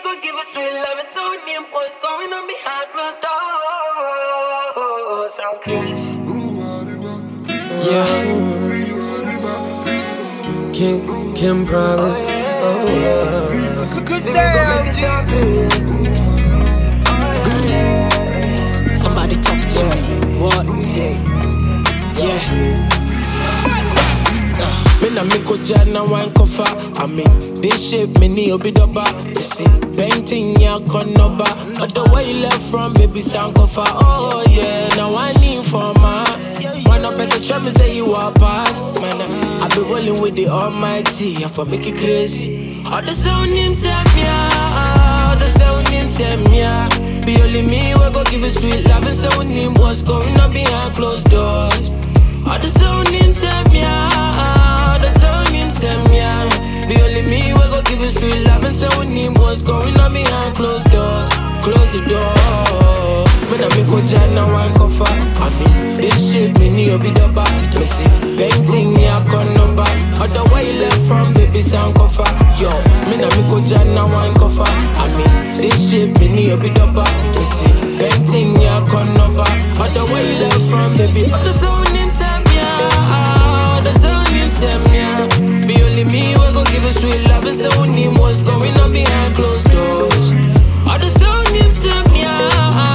go give a sweet love. It's so name. What's going on behind closed doors? So crazy. Yeah. Kim promise. Oh yeah. Good day, Somebody talk to me. What? Yeah. Me na me ko jana wine kofa. I mean, this shape me ni obi doba. You see, painting ya konoba. But the way you left from baby sound kofa. Oh yeah, now I need for my. One up as a try me say you are past. Man, I be rolling with the Almighty. I for make it crazy. All the sound in Samia, all the sound in Samia. Be only me we go give you sweet love and sound in what's going on behind closed doors. All the sound in Samia, all the sound in Samia. Be only me we go give you sweet love and sound in what's going on behind closed doors. Close the door. When I make a jana wine kofa, I mean this shit me ni obi doba. Me see painting ya konoba. Other way you left from baby sound kofa. Yo, me na make a jana wine kofa. I mean this shit me ni obi doba. Me see painting ya konoba. Other way you left from baby. Other sound in Samia, other sound in Samia. Be only me we go give you sweet love and so name what's going on behind closed doors. Other sound in Samia.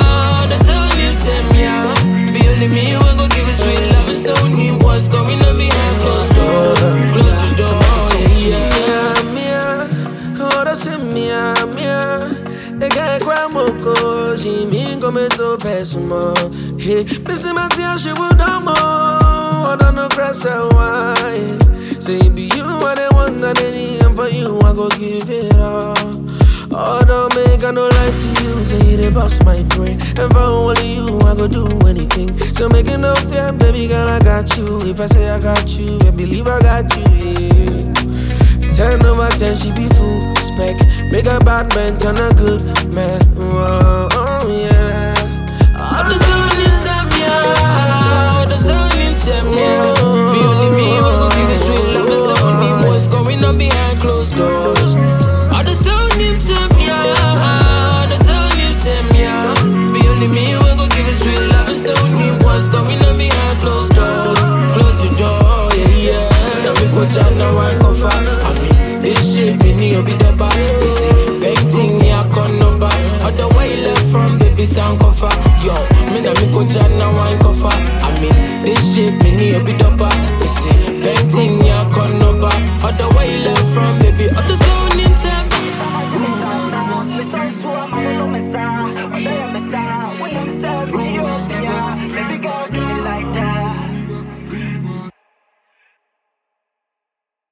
Me, we go give it sweet love and so need what's going on behind closed doors. Close the door, yeah. Mia, ora se mia. E che qua moko, si mi come to pesmo. Hey, Missy Mattia, she would know more. I don't know, press why. Say, be you are the one that I need, and for you, I go give it all. Oh, don't make I no lie to you. Say they bust my brain. And for only you, I go do anything. So make it no fear, baby girl, I got you. If I say I got you, I believe I got you, yeah. 10 over 10, she be full spec. Make a bad man turn a good man. Oh yeah. All the sun in Samia, all the sun in Samia. Be only me, we go give it sweet love and so need what's going on behind closed doors. All the sun in Samia, all the sun in Samia. Be only me, we go give it sweet love and so need what's going on behind closed doors. Close the door, yeah. Now we go jana wine kofa. I mean, this shit me ni obi doba. We see painting ya konoba. Other way you left from baby sound kofa. Yo, me na me go jana wine kofa. I mean, this shit me ni obi doba.